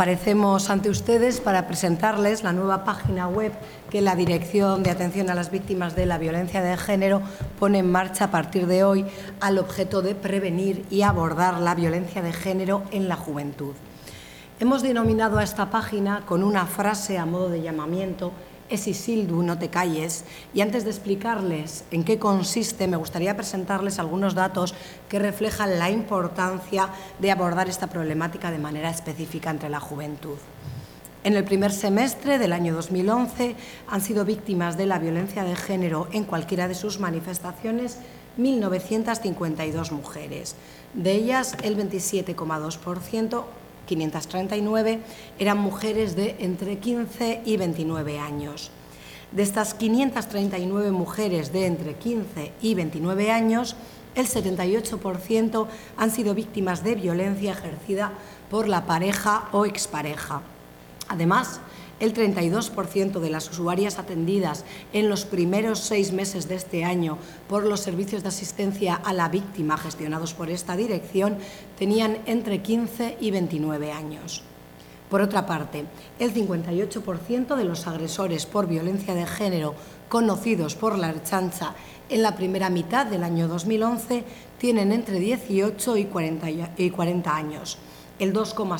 Comparecemos ante ustedes para presentarles la nueva página web que la Dirección de Atención a las Víctimas de la Violencia de Género pone en marcha a partir de hoy al objeto de prevenir y abordar la violencia de género en la juventud. Hemos denominado a esta página con una frase a modo de llamamiento: "Es Isildu, no te calles", y antes de explicarles en qué consiste, me gustaría presentarles algunos datos que reflejan la importancia de abordar esta problemática de manera específica entre la juventud. En el primer semestre del año 2011 han sido víctimas de la violencia de género en cualquiera de sus manifestaciones 1.952 mujeres. De ellas, el 27,2%, 539, eran mujeres de entre 15 y 29 años. De estas 539 mujeres de entre 15 y 29 años, el 78% han sido víctimas de violencia ejercida por la pareja o expareja. Además, el 32% de las usuarias atendidas en los primeros 6 meses de este año por los servicios de asistencia a la víctima gestionados por esta dirección tenían entre 15 y 29 años. Por otra parte, el 58% de los agresores por violencia de género conocidos por la Ertzaintza en la primera mitad del año 2011 tienen entre 18 y 40 años. El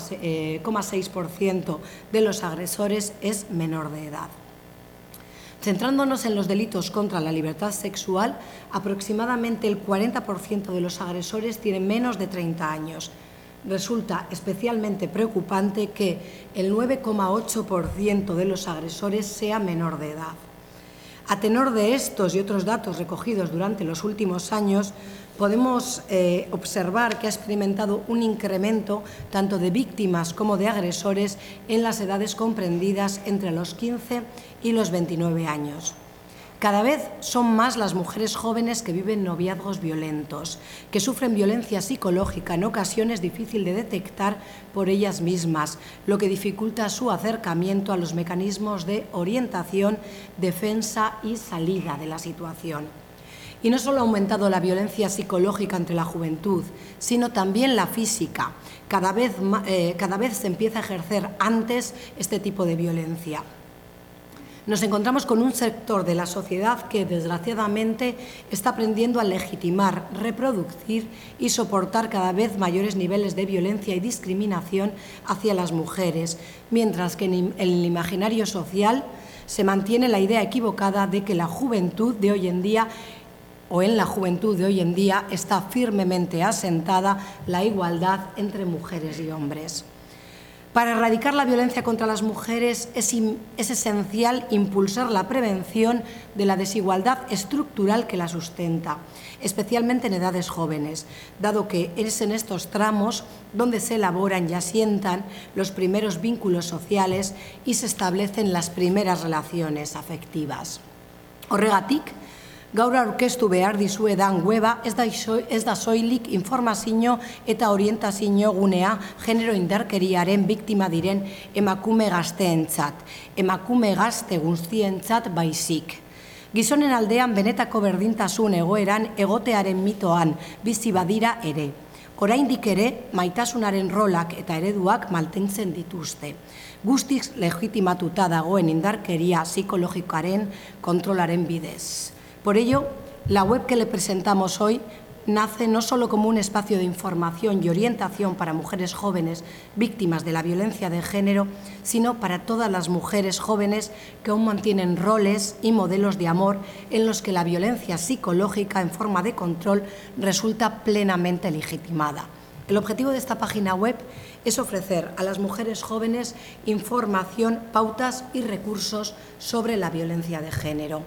2,6% de los agresores es menor de edad. Centrándonos en los delitos contra la libertad sexual, aproximadamente el 40% de los agresores tienen menos de 30 años. Resulta especialmente preocupante que el 9,8% de los agresores sea menor de edad. A tenor de estos y otros datos recogidos durante los últimos años, podemos observar que ha experimentado un incremento tanto de víctimas como de agresores en las edades comprendidas entre los 15 y los 29 años. Cada vez son más las mujeres jóvenes que viven noviazgos violentos, que sufren violencia psicológica, en ocasiones difícil de detectar por ellas mismas, lo que dificulta su acercamiento a los mecanismos de orientación, defensa y salida de la situación. Y no solo ha aumentado la violencia psicológica entre la juventud, sino también la física. Cada vez se empieza a ejercer antes este tipo de violencia. Nos encontramos con un sector de la sociedad que, desgraciadamente, está aprendiendo a legitimar, reproducir y soportar cada vez mayores niveles de violencia y discriminación hacia las mujeres, mientras que en el imaginario social se mantiene la idea equivocada de que la juventud de hoy en día está firmemente asentada la igualdad entre mujeres y hombres. Para erradicar la violencia contra las mujeres es esencial impulsar la prevención de la desigualdad estructural que la sustenta, especialmente en edades jóvenes, dado que es en estos tramos donde se elaboran y asientan los primeros vínculos sociales y se establecen las primeras relaciones afectivas. Horregatik, gaur aurkeztu behar dizuedan weba ez da soilik informazio eta orientazio gunea genero indarkeriaren biktima diren emakume gazteentzat, emakume gazte guztientzat baizik. Gizonen aldean benetako berdintasun egoeran egotearen mitoan bizi badira ere. Oraindik ere maitasunaren rolak eta ereduak mantentzen dituzte. Guztiz legitimatuta dagoen indarkeria psikologikoaren kontrolaren bidez. Por ello, la web que le presentamos hoy nace no solo como un espacio de información y orientación para mujeres jóvenes víctimas de la violencia de género, sino para todas las mujeres jóvenes que aún mantienen roles y modelos de amor en los que la violencia psicológica en forma de control resulta plenamente legitimada. El objetivo de esta página web es ofrecer a las mujeres jóvenes información, pautas y recursos sobre la violencia de género.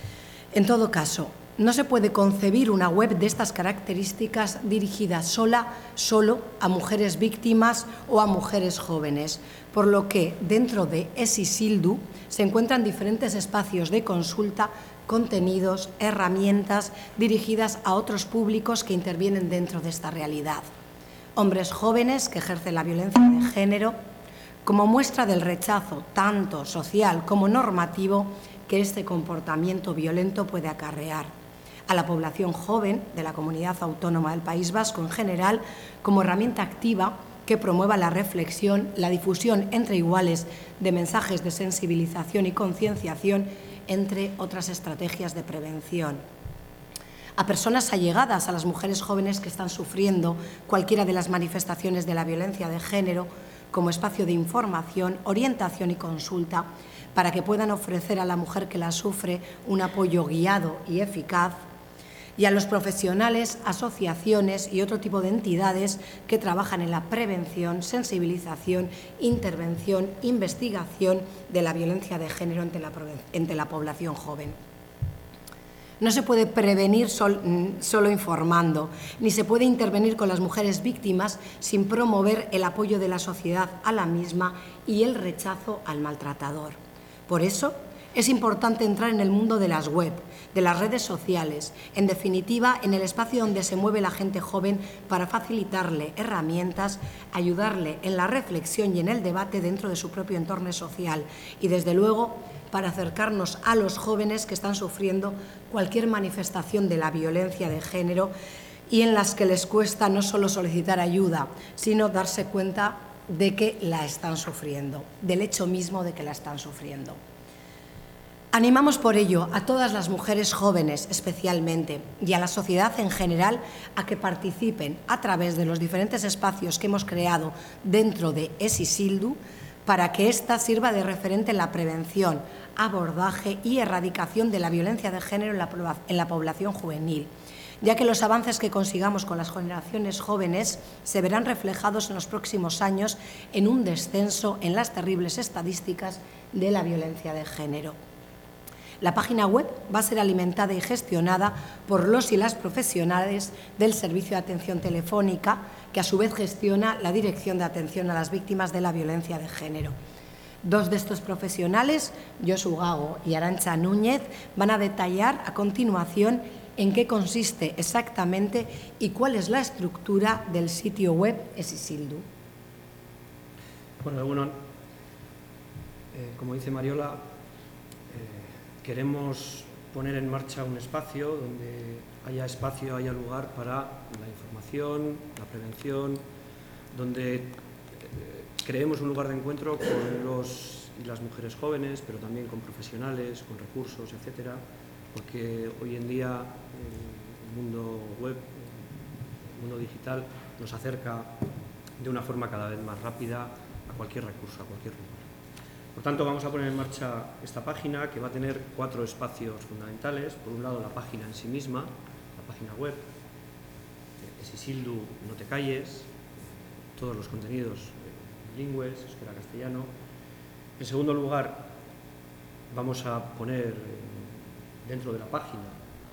En todo caso, no se puede concebir una web de estas características dirigida solo a mujeres víctimas o a mujeres jóvenes, por lo que dentro de Es Isildu se encuentran diferentes espacios de consulta, contenidos, herramientas dirigidas a otros públicos que intervienen dentro de esta realidad. Hombres jóvenes que ejercen la violencia de género, como muestra del rechazo tanto social como normativo que este comportamiento violento puede acarrear. A la población joven de la Comunidad Autónoma del País Vasco en general, como herramienta activa que que promueva la reflexión, la difusión entre iguales de mensajes de sensibilización y concienciación, entre otras estrategias de prevención. A personas allegadas a las mujeres jóvenes que están sufriendo cualquiera de las manifestaciones de la violencia de género, como espacio de información, orientación y consulta, para que puedan ofrecer a la mujer que la sufre un apoyo guiado y eficaz, y a los profesionales, asociaciones y otro tipo de entidades que trabajan en la prevención, sensibilización, intervención, investigación de la violencia de género entre la población joven. No se puede prevenir solo informando, ni se puede intervenir con las mujeres víctimas sin promover el apoyo de la sociedad a la misma y el rechazo al maltratador. Por eso, es importante entrar en el mundo de las web, de las redes sociales, en definitiva, en el espacio donde se mueve la gente joven para facilitarle herramientas, ayudarle en la reflexión y en el debate dentro de su propio entorno social y, desde luego, para acercarnos a los jóvenes que están sufriendo cualquier manifestación de la violencia de género y en las que les cuesta no solo solicitar ayuda, sino darse cuenta de que la están sufriendo, del hecho mismo de que la están sufriendo. Animamos por ello a todas las mujeres jóvenes especialmente y a la sociedad en general a que participen a través de los diferentes espacios que hemos creado dentro de Esisildu para que ésta sirva de referente en la prevención, abordaje y erradicación de la violencia de género en la población juvenil, ya que los avances que consigamos con las generaciones jóvenes se verán reflejados en los próximos años en un descenso en las terribles estadísticas de la violencia de género. La página web va a ser alimentada y gestionada por los y las profesionales del Servicio de Atención Telefónica, que a su vez gestiona la Dirección de Atención a las Víctimas de la Violencia de Género. Dos de estos profesionales, Josu Gago y Arantxa Núñez, van a detallar a continuación en qué consiste exactamente y cuál es la estructura del sitio web Esisildu. Bueno, como dice Mariola, queremos poner en marcha un espacio donde haya lugar para la información, la prevención, donde creemos un lugar de encuentro con los y las mujeres jóvenes, pero también con profesionales, con recursos, etcétera, porque hoy en día el mundo web, el mundo digital, nos acerca de una forma cada vez más rápida a cualquier recurso, a cualquier lugar. Por tanto, vamos a poner en marcha esta página que va a tener 4 espacios fundamentales. Por un lado, la página en sí misma, la página web, Esisildu, no te calles, todos los contenidos bilingües, euskera-castellano. En segundo lugar, vamos a poner dentro de la página,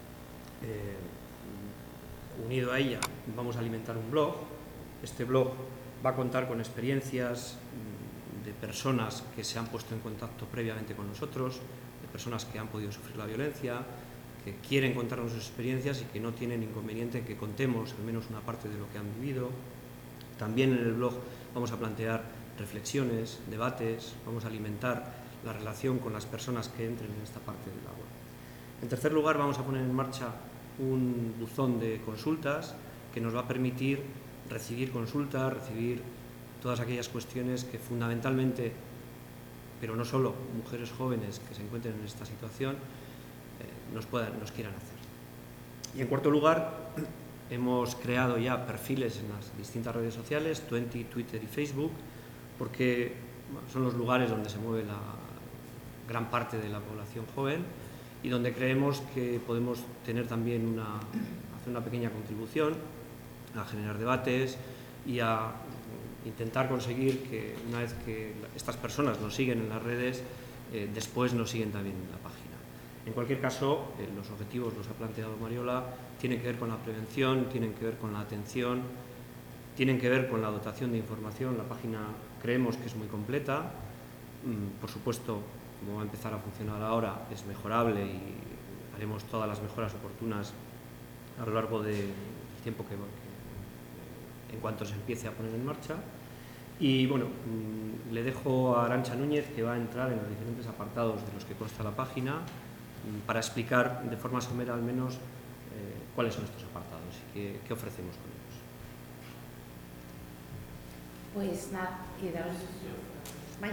unido a ella, vamos a alimentar un blog. Este blog va a contar con experiencias de personas que se han puesto en contacto previamente con nosotros, de personas que han podido sufrir la violencia, que quieren contarnos sus experiencias y que no tienen inconveniente en que contemos al menos una parte de lo que han vivido. También en el blog vamos a plantear reflexiones, debates, vamos a alimentar la relación con las personas que entren en esta parte de la web. En tercer lugar, vamos a poner en marcha un buzón de consultas que nos va a permitir recibir consultas, recibir todas aquellas cuestiones que fundamentalmente, pero no solo, mujeres jóvenes que se encuentren en esta situación nos quieran hacer. Y en cuarto lugar, hemos creado ya perfiles en las distintas redes sociales, Twenty, Twitter y Facebook, porque son los lugares donde se mueve la gran parte de la población joven y donde creemos que podemos tener también hacer una pequeña contribución a generar debates y a intentar conseguir que una vez que estas personas nos siguen en las redes, después nos siguen también en la página. En cualquier caso, los objetivos los ha planteado Mariola, tienen que ver con la prevención, tienen que ver con la atención, tienen que ver con la dotación de información. La página creemos que es muy completa, por supuesto, como va a empezar a funcionar ahora, es mejorable y haremos todas las mejoras oportunas a lo largo del tiempo en cuanto se empiece a poner en marcha. Y bueno, le dejo a Arantxa Núñez, que va a entrar en los diferentes apartados de los que consta la página, para explicar de forma somera al menos cuáles son estos apartados y qué ofrecemos con ellos. Pues nada, y daros... Vaya.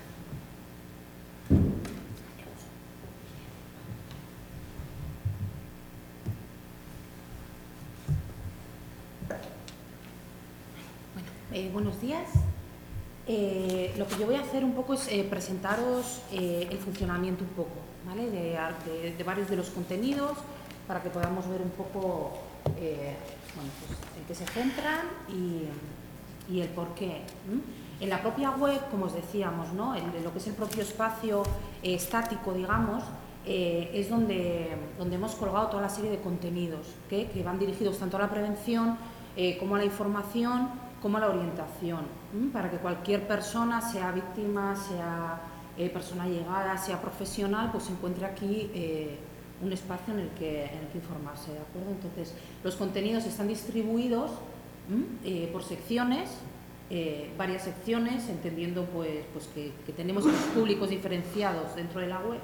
Bueno, buenos días. Lo que yo voy a hacer un poco es presentaros el funcionamiento un poco, ¿vale? de varios de los contenidos para que podamos ver un poco bueno, pues, en qué se centran y el por qué. En la propia web, como os decíamos, ¿no? Lo que es el propio espacio estático, digamos, es donde hemos colgado toda la serie de contenidos que van dirigidos tanto a la prevención como a la información, como a la orientación, para que cualquier persona, sea víctima, sea persona llegada, sea profesional, pues encuentre aquí un espacio en el que informarse, ¿de acuerdo? Entonces, los contenidos están distribuidos por secciones, varias secciones, entendiendo pues que tenemos los públicos diferenciados dentro de la web.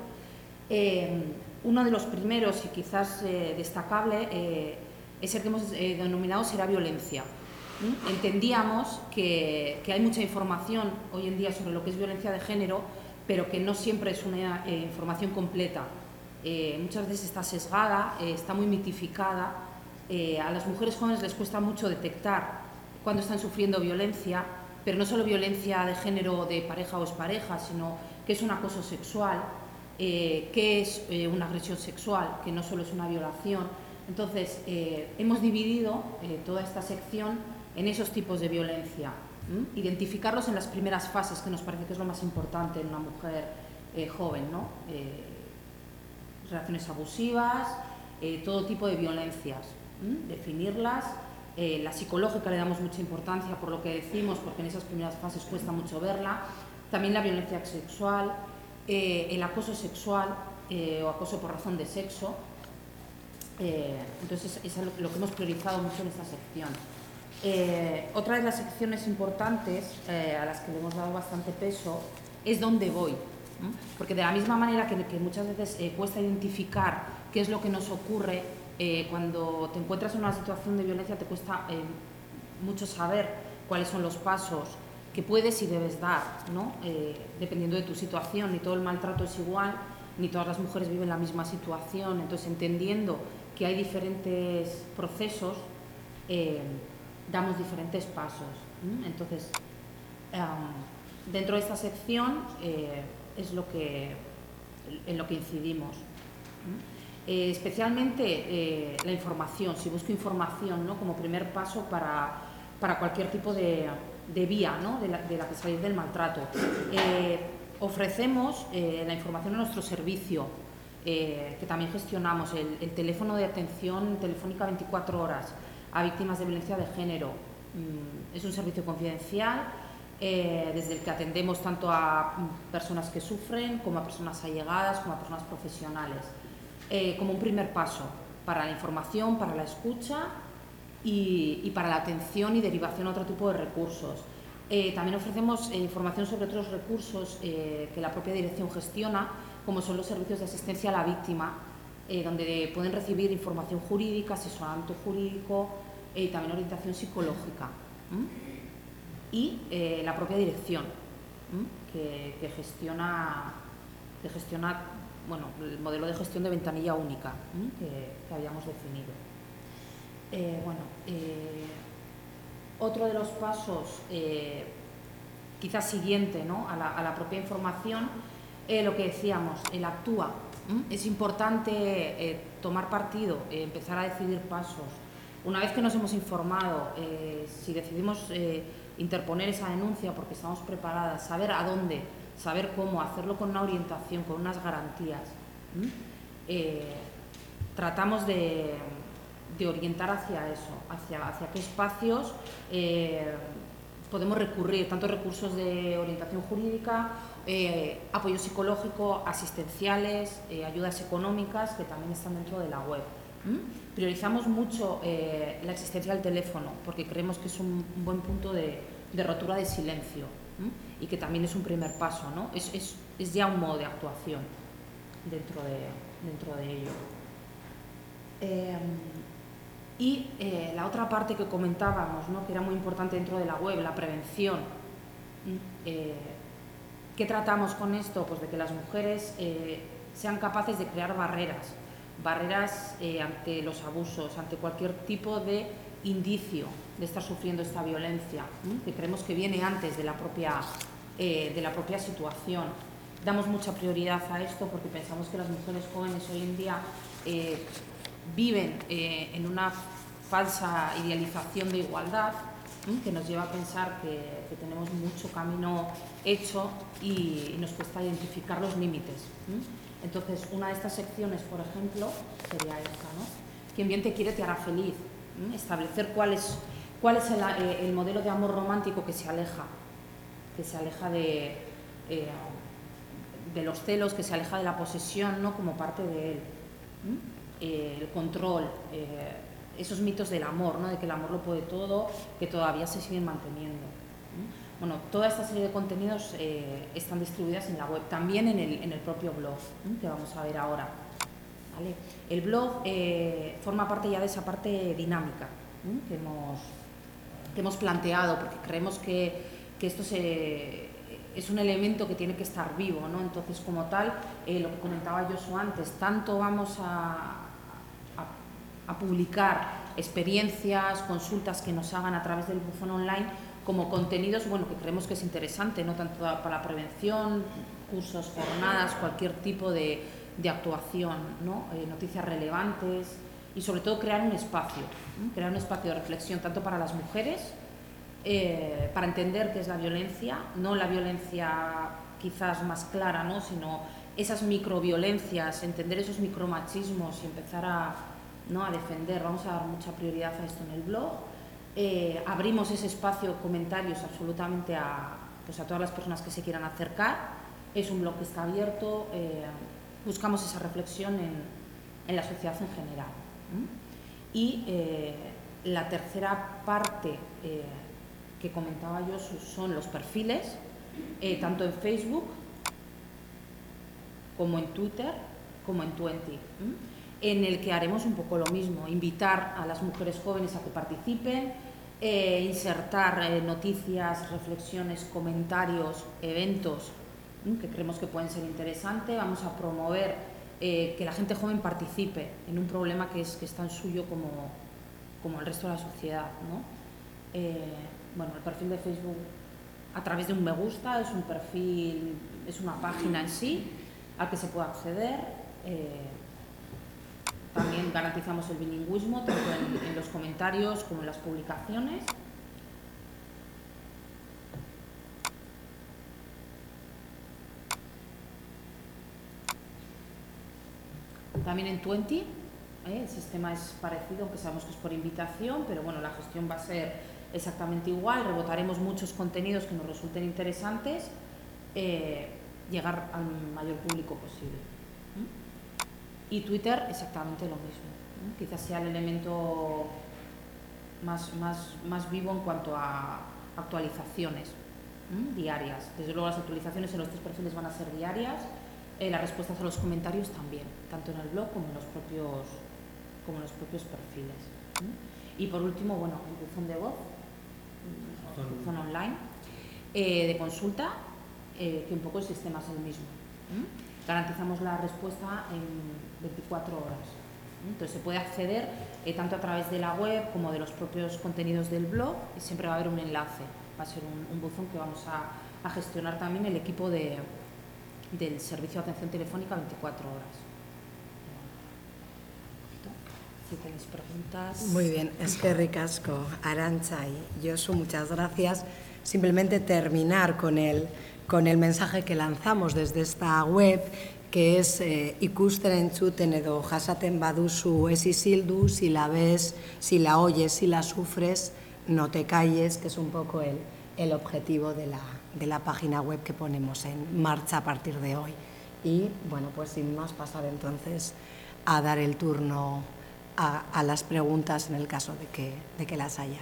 Uno de los primeros y quizás destacable es el que hemos denominado será violencia. Entendíamos que hay mucha información hoy en día sobre lo que es violencia de género, pero que no siempre es una información completa. Muchas veces está sesgada, está muy mitificada. A las mujeres jóvenes les cuesta mucho detectar cuando están sufriendo violencia, pero no solo violencia de género de pareja o expareja, sino que es un acoso sexual, que es una agresión sexual, que no solo es una violación. Entonces, hemos dividido toda esta sección en esos tipos de violencia, identificarlos en las primeras fases, que nos parece que es lo más importante en una mujer joven, ¿no? Relaciones abusivas, todo tipo de violencias, definirlas. La psicológica le damos mucha importancia por lo que decimos, porque en esas primeras fases cuesta mucho verla. También la violencia sexual, el acoso sexual o acoso por razón de sexo. Entonces, es lo que hemos priorizado mucho en esta sección. Otra de las secciones importantes a las que le hemos dado bastante peso es dónde voy, porque de la misma manera que muchas veces cuesta identificar qué es lo que nos ocurre cuando te encuentras en una situación de violencia, te cuesta mucho saber cuáles son los pasos que puedes y debes dar, ¿no? Dependiendo de tu situación. Ni todo el maltrato es igual, ni todas las mujeres viven la misma situación. Entonces, entendiendo que hay diferentes procesos, damos diferentes pasos. Entonces, dentro de esta sección es en lo que incidimos. Especialmente la información, si busco información, ¿no? Como primer paso para cualquier tipo de vía, ¿no? de la que salir del maltrato. Ofrecemos la información en nuestro servicio, que también gestionamos, el teléfono de atención telefónica 24 horas a víctimas de violencia de género. Es un servicio confidencial desde el que atendemos tanto a personas que sufren como a personas allegadas, como a personas profesionales, como un primer paso para la información, para la escucha y para la atención y derivación a otro tipo de recursos. También ofrecemos información sobre otros recursos que la propia dirección gestiona, como son los servicios de asistencia a la víctima, donde pueden recibir información jurídica, asesoramiento jurídico y también orientación psicológica. Y la propia dirección, que gestiona bueno, el modelo de gestión de ventanilla única que habíamos definido. Otro de los pasos, quizás siguiente, ¿no? a la propia información, lo que decíamos, el actúa. Es importante tomar partido, empezar a decidir pasos. Una vez que nos hemos informado, si decidimos interponer esa denuncia porque estamos preparadas, saber a dónde, saber cómo, hacerlo con una orientación, con unas garantías. Tratamos de orientar hacia eso, hacia qué espacios podemos recurrir, tanto recursos de orientación jurídica, apoyo psicológico, asistenciales, ayudas económicas que también están dentro de la web. Priorizamos mucho la existencia del teléfono porque creemos que es un buen punto de rotura de silencio y que también es un primer paso, ¿no? Es ya un modo de actuación dentro de ello. Y la otra parte que comentábamos, ¿no?, que era muy importante dentro de la web, la prevención. ¿Qué tratamos con esto? Pues de que las mujeres sean capaces de crear barreras ante los abusos, ante cualquier tipo de indicio de estar sufriendo esta violencia, que creemos que viene antes de la propia situación. Damos mucha prioridad a esto porque pensamos que las mujeres jóvenes hoy en día viven en una falsa idealización de igualdad, que nos lleva a pensar que tenemos mucho camino hecho y nos cuesta identificar los límites. Entonces, una de estas secciones, por ejemplo, sería esta, ¿no? Quien bien te quiere te hará feliz. Establecer cuál es el modelo de amor romántico que se aleja de los celos, que se aleja de la posesión, ¿no?, como parte de él. El control, esos mitos del amor, ¿no?, de que el amor lo puede todo, que todavía se siguen manteniendo. Bueno, toda esta serie de contenidos están distribuidas en la web, también en el propio blog, que vamos a ver ahora. ¿Vale? El blog forma parte ya de esa parte dinámica que hemos planteado, porque creemos que esto es un elemento que tiene que estar vivo, ¿no? Entonces, como tal, lo que comentaba Josu antes, tanto vamos a publicar experiencias, consultas que nos hagan a través del buzón online, como contenidos, bueno, que creemos que es interesante, no tanto para la prevención, cursos, jornadas, cualquier tipo de actuación, ¿no? Noticias relevantes y sobre todo crear un espacio de reflexión tanto para las mujeres, para entender qué es la violencia, no la violencia quizás más clara, ¿no?, sino esas microviolencias, entender esos micromachismos y empezar a defender. Vamos a dar mucha prioridad a esto en el blog. Abrimos ese espacio, comentarios absolutamente a todas las personas que se quieran acercar. Es un blog que está abierto, buscamos esa reflexión en la sociedad en general. Y la tercera parte que comentaba yo son los perfiles, tanto en Facebook como en Twitter como en Twenty, en el que haremos un poco lo mismo, invitar a las mujeres jóvenes a que participen, insertar noticias, reflexiones, comentarios, eventos que creemos que pueden ser interesantes. Vamos a promover que la gente joven participe en un problema que es tan suyo como el resto de la sociedad, ¿no? Bueno, el perfil de Facebook a través de un me gusta es un perfil, es una página en sí al que se puede acceder. También garantizamos el bilingüismo tanto en los comentarios como en las publicaciones. También en Twenty, el sistema es parecido, aunque sabemos que es por invitación, pero bueno, la gestión va a ser exactamente igual. Rebotaremos muchos contenidos que nos resulten interesantes, llegar al mayor público posible. Y Twitter exactamente lo mismo. Quizás sea el elemento más vivo en cuanto a actualizaciones diarias. Desde luego las actualizaciones en los tres perfiles van a ser diarias, las respuestas a los comentarios también, tanto en el blog como en los propios perfiles. Y por último, bueno, el buzón de voz, el buzón online de consulta, que un poco el sistema es el mismo. Garantizamos la respuesta en 24 horas. Entonces se puede acceder tanto a través de la web como de los propios contenidos del blog, y siempre va a haber un enlace. Va a ser un buzón que vamos a gestionar también el equipo del servicio de atención telefónica 24 horas. Si tenéis preguntas. Muy bien, eskerrik asko, Arantxa y Josu, muchas gracias. Simplemente terminar con el mensaje que lanzamos desde esta web, que es ikusten entzuten edo jasaten baduzu ez isildu, si la ves, si la oyes, si la sufres, no te calles, que es un poco el objetivo de la página web que ponemos en marcha a partir de hoy. Y bueno, pues sin más, pasar entonces a dar el turno a las preguntas en el caso de que las haya.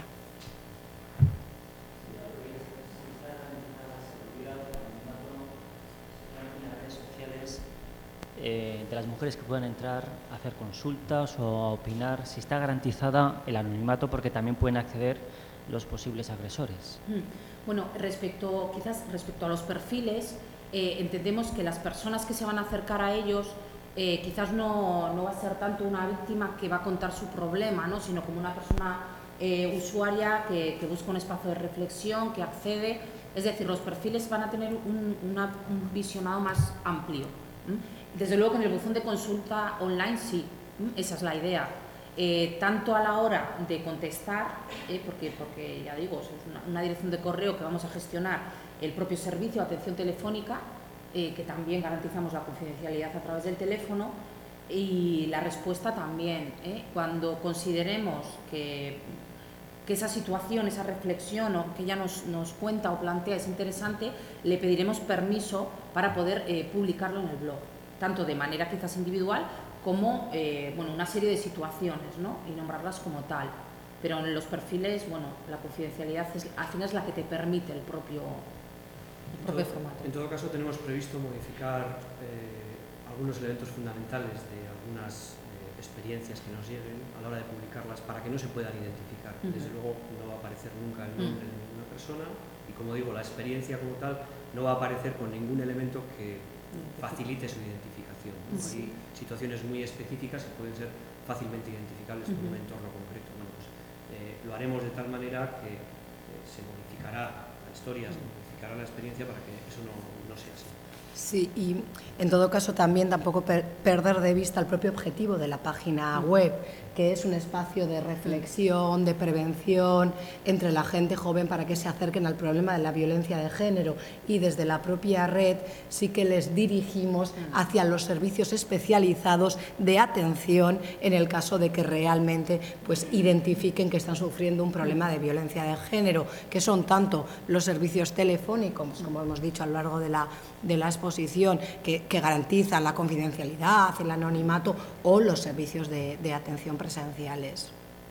de las mujeres que puedan entrar a hacer consultas o a opinar, si está garantizada el anonimato, porque también pueden acceder los posibles agresores. Bueno, quizás respecto a los perfiles, entendemos que las personas que se van a acercar a ellos quizás no va a ser tanto una víctima que va a contar su problema, ¿no?, sino como una persona usuaria que busca un espacio de reflexión, que accede. Es decir, los perfiles van a tener un visionado más amplio. Desde luego que en el buzón de consulta online sí, esa es la idea. Tanto a la hora de contestar, porque ya digo, es una dirección de correo que vamos a gestionar el propio servicio de atención telefónica, que también garantizamos la confidencialidad a través del teléfono, y la respuesta también. Cuando consideremos que esa situación, esa reflexión o que ella nos cuenta o plantea es interesante, le pediremos permiso para poder publicarlo en el blog, tanto de manera quizás individual como una serie de situaciones, ¿no?, y nombrarlas como tal. Pero en los perfiles, la confidencialidad al final es la que te permite el propio formato. En todo caso, tenemos previsto modificar algunos elementos fundamentales de algunas experiencias que nos lleguen a la hora de publicarlas para que no se puedan identificar. Desde luego no va a aparecer nunca el nombre de ninguna persona y, como digo, la experiencia como tal no va a aparecer con ningún elemento que facilite su identificación. Hay situaciones muy específicas que pueden ser fácilmente identificables por un entorno concreto. Lo haremos de tal manera que se modificará la historia, se modificará la experiencia para que eso no sea así. Sí, y en todo caso también tampoco perder de vista el propio objetivo de la página web, que es un espacio de reflexión, de prevención entre la gente joven para que se acerquen al problema de la violencia de género, y desde la propia red sí que les dirigimos hacia los servicios especializados de atención en el caso de que realmente identifiquen que están sufriendo un problema de violencia de género, que son tanto los servicios telefónicos, como hemos dicho a lo largo de la exposición, que garantizan la confidencialidad, el anonimato, o los servicios de atención presenciales.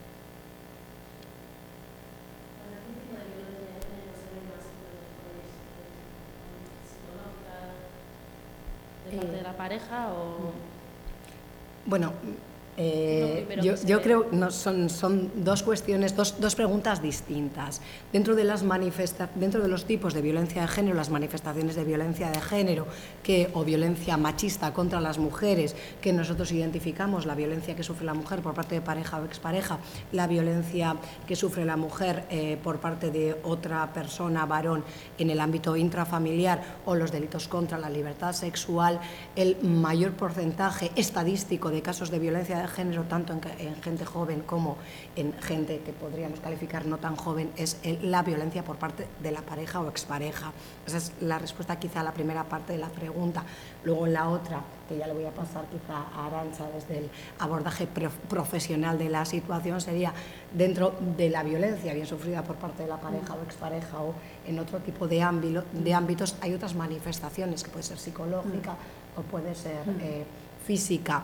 ¿De parte de la pareja o...? Bueno, yo creo que son dos cuestiones, dos preguntas distintas. Dentro de los tipos de violencia de género, las manifestaciones de violencia de género o violencia machista contra las mujeres, que nosotros identificamos la violencia que sufre la mujer por parte de pareja o expareja, la violencia que sufre la mujer por parte de otra persona, varón, en el ámbito intrafamiliar, o los delitos contra la libertad sexual. El mayor porcentaje estadístico de casos de violencia de género, tanto en gente joven como en gente que podríamos calificar no tan joven, es la violencia por parte de la pareja o expareja. Esa es la respuesta quizá a la primera parte de la pregunta. Luego, en la otra, que ya le voy a pasar quizá a Arantxa desde el abordaje profesional de la situación, sería dentro de la violencia bien sufrida por parte de la pareja o expareja, o en otro tipo de ámbitos, hay otras manifestaciones, que puede ser psicológica o puede ser física.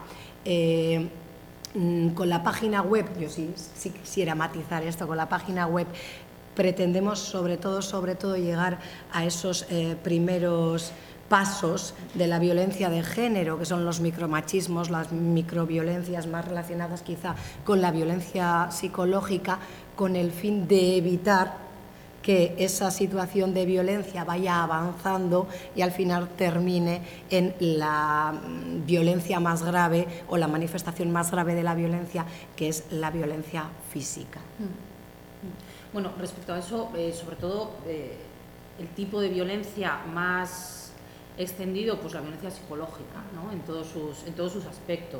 Con la página web, yo sí quisiera matizar esto, con la página web pretendemos sobre todo llegar a esos primeros pasos de la violencia de género, que son los micromachismos, las microviolencias más relacionadas quizá con la violencia psicológica, con el fin de evitar que esa situación de violencia vaya avanzando y al final termine en la violencia más grave o la manifestación más grave de la violencia, que es la violencia física. Bueno, respecto a eso, sobre todo el tipo de violencia más extendido, pues la violencia psicológica, ¿no?, en todos sus aspectos.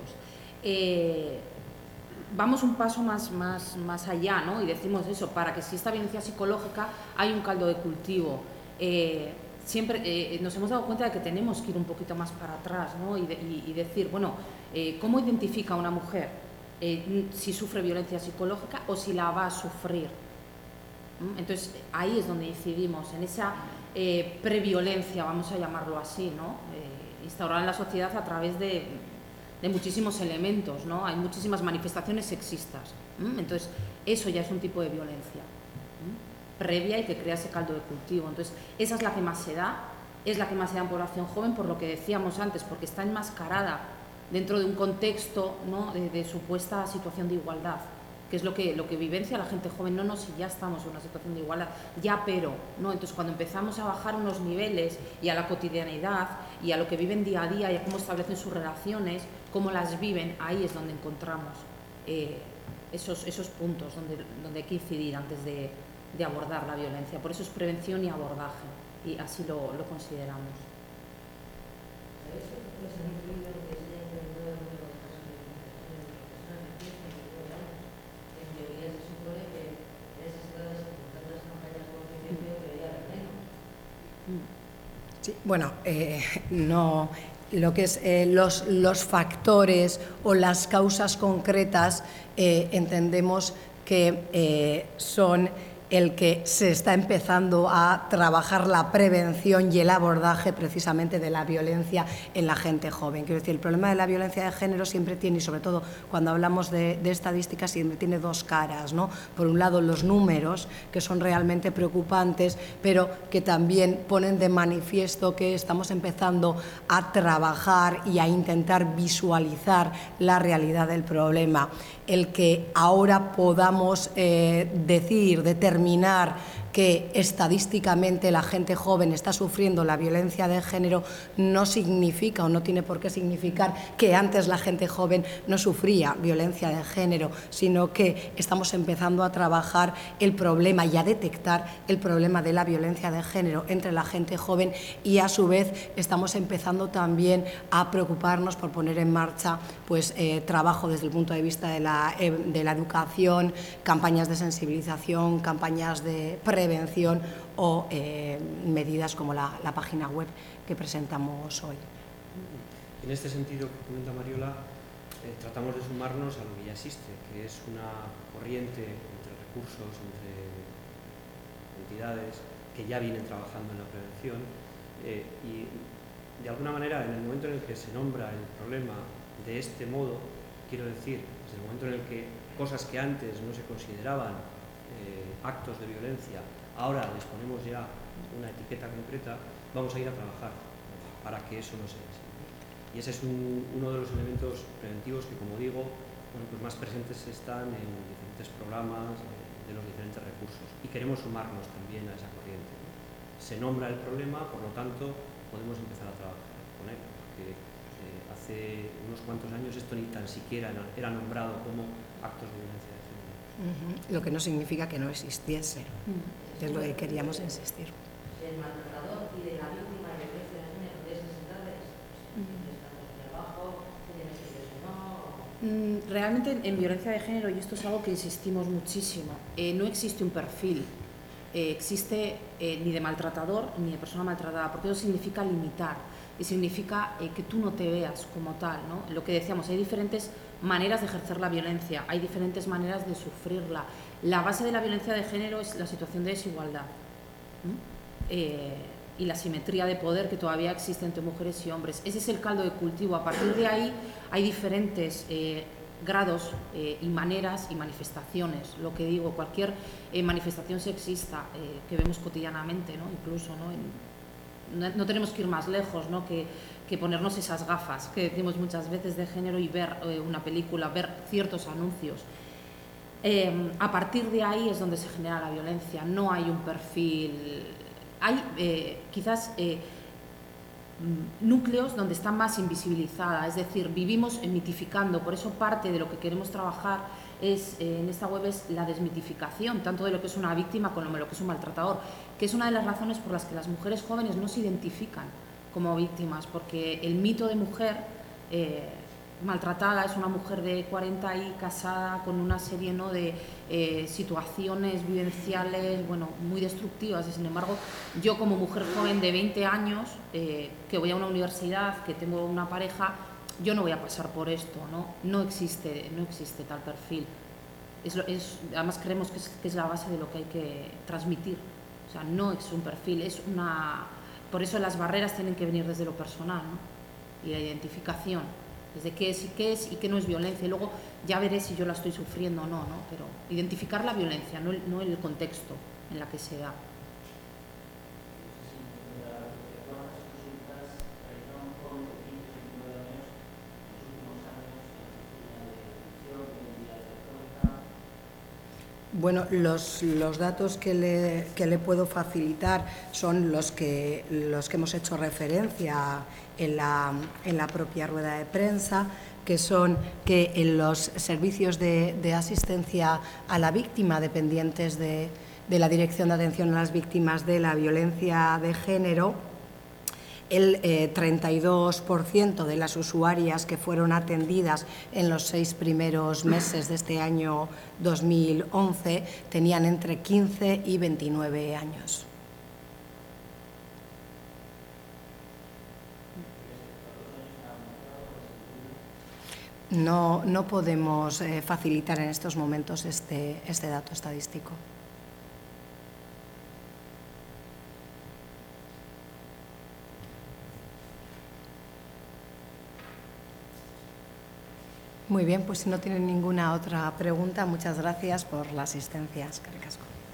Vamos un paso más allá, ¿no?, y decimos eso, para que si esta violencia psicológica hay un caldo de cultivo. Siempre nos hemos dado cuenta de que tenemos que ir un poquito más para atrás, ¿no?, y decir, bueno, ¿cómo identifica una mujer si sufre violencia psicológica o si la va a sufrir? Entonces, ahí es donde incidimos, en esa previolencia, vamos a llamarlo así, ¿no?, instaurada en la sociedad a través de muchísimos elementos, ¿no? Hay muchísimas manifestaciones sexistas. Entonces, eso ya es un tipo de violencia previa y que crea ese caldo de cultivo. Entonces, esa es la que más se da, es la que más se da en población joven, por lo que decíamos antes, porque está enmascarada dentro de un contexto, ¿no?, de supuesta situación de igualdad, que es lo que vivencia la gente joven. No, si ya estamos en una situación de igualdad, ya pero, ¿no? Entonces, cuando empezamos a bajar unos niveles y a la cotidianidad y a lo que viven día a día y a cómo establecen sus relaciones, cómo las viven, ahí es donde encontramos esos puntos donde hay que incidir antes de abordar la violencia. Por eso es prevención y abordaje, y así lo consideramos. Sí, bueno, no, lo que es los factores o las causas concretas entendemos que son el que se está empezando a trabajar la prevención y el abordaje precisamente de la violencia en la gente joven. Quiero decir, el problema de la violencia de género siempre tiene, y sobre todo cuando hablamos de estadísticas, siempre tiene dos caras, ¿no? Por un lado, los números, que son realmente preocupantes, pero que también ponen de manifiesto que estamos empezando a trabajar y a intentar visualizar la realidad del problema. El que ahora podamos determinar que estadísticamente la gente joven está sufriendo la violencia de género no significa o no tiene por qué significar que antes la gente joven no sufría violencia de género, sino que estamos empezando a trabajar el problema y a detectar el problema de la violencia de género entre la gente joven, y a su vez estamos empezando también a preocuparnos por poner en marcha pues, trabajo desde el punto de vista de la educación, campañas de sensibilización, campañas de prevención o medidas como la página web que presentamos hoy. En este sentido que comenta Mariola, tratamos de sumarnos a lo que ya existe, que es una corriente entre recursos, entre entidades que ya vienen trabajando en la prevención y de alguna manera en el momento en el que se nombra el problema de este modo, quiero decir, desde el momento en el que cosas que antes no se consideraban actos de violencia, ahora les ponemos ya una etiqueta concreta, vamos a ir a trabajar para que eso no sea así. Y ese es uno de los elementos preventivos que, como digo, bueno, pues más presentes están en diferentes programas de los diferentes recursos, y queremos sumarnos también a esa corriente, ¿no? Se nombra el problema, por lo tanto podemos empezar a trabajar con él, porque hace unos cuantos años esto ni tan siquiera era nombrado como actos de violencia de género. Lo que no significa que no existiese, es lo que queríamos insistir. El maltratador y de la víctima de violencia de género de esas edades, ¿de trabajo, tiene meses o no? Realmente en violencia de género, y esto es algo que insistimos muchísimo, no existe un perfil, existe ni de maltratador ni de persona maltratada, porque eso significa limitar y significa que tú no te veas como tal, ¿no? Lo que decíamos, hay diferentes maneras de ejercer la violencia, hay diferentes maneras de sufrirla. La base de la violencia de género es la situación de desigualdad, ¿no? Y la asimetría de poder que todavía existe entre mujeres y hombres. Ese es el caldo de cultivo. A partir de ahí hay diferentes grados y maneras y manifestaciones. Lo que digo, cualquier manifestación sexista que vemos cotidianamente, ¿no? Incluso, ¿no? No tenemos que ir más lejos, ¿no? que ponernos esas gafas que decimos muchas veces de género y ver una película, ver ciertos anuncios. A partir de ahí es donde se genera la violencia. No hay un perfil. Hay quizás núcleos donde está más invisibilizada, es decir, vivimos mitificando. Por eso parte de lo que queremos trabajar en esta web es la desmitificación, tanto de lo que es una víctima como de lo que es un maltratador, que es una de las razones por las que las mujeres jóvenes no se identifican como víctimas, porque el mito de mujer maltratada es una mujer de 40 y casada con una serie, ¿no?, de situaciones vivenciales, bueno, muy destructivas. Y sin embargo, yo como mujer joven de 20 años, que voy a una universidad, que tengo una pareja, yo no voy a pasar por esto, ¿no? No existe tal perfil. Además creemos que es la base de lo que hay que transmitir. O sea, no es un perfil, es una... Por eso las barreras tienen que venir desde lo personal, ¿no? Y la identificación, desde qué es y qué no es violencia. Y luego ya veré si yo la estoy sufriendo o no, ¿no? Pero identificar la violencia, no el contexto en la que se da. Bueno, los datos que le puedo facilitar son los que hemos hecho referencia en la propia rueda de prensa, que son que en los servicios de asistencia a la víctima dependientes de la Dirección de Atención a las Víctimas de la Violencia de Género, el 32% de las usuarias que fueron atendidas en los 6 primeros meses de este año 2011 tenían entre 15 y 29 años. No podemos facilitar en estos momentos este dato estadístico. Muy bien, pues si no tienen ninguna otra pregunta, muchas gracias por la asistencia. Eskerrik asko.